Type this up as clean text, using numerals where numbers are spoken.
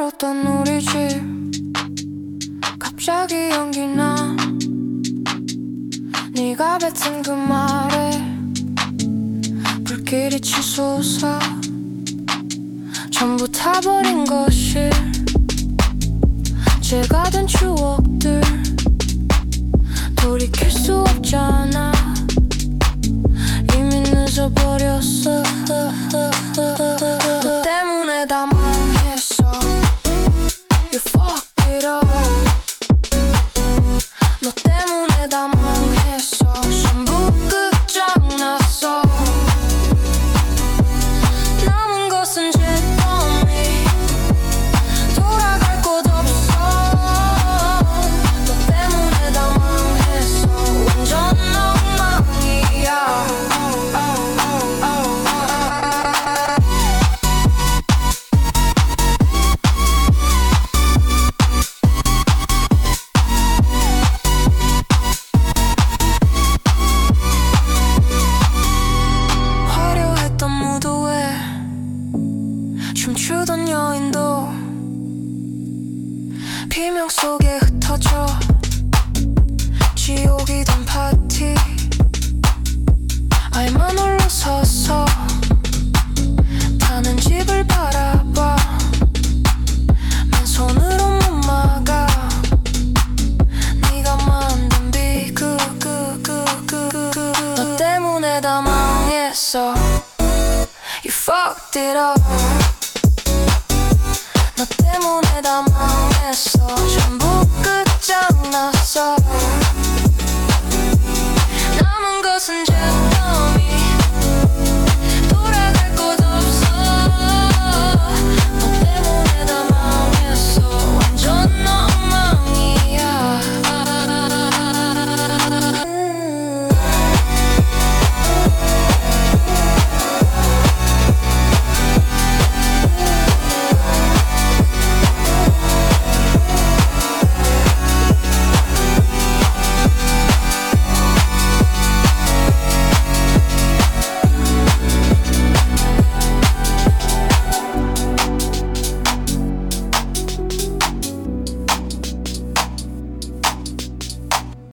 살았던 우리 집 갑자기 연기나 네가 뱉은 그 말에 불길이 치솟아 전부 타버린 것이 제가 된 추억들 돌이킬 수 없잖아. 이미 늦어버렸어. 너 때문에 다 망했어. You fucked it up. 너 때문에 다 망했어. 전부 끝장났어. 남은 것은 잿더미. 돌아갈 곳 없어. 너 때문에 다 망했어. 완전 엉망이야. 화려했던 무도회 춤추던 여인도 비명 속에 흩어져. 지옥이던 파티 알만 올라서서 타는 집을 바라봐. 맨손으로 못 막아. 네가 만든 비극 너 때문에 다 망했어. You fucked it up. 너 때문에 다 망했어.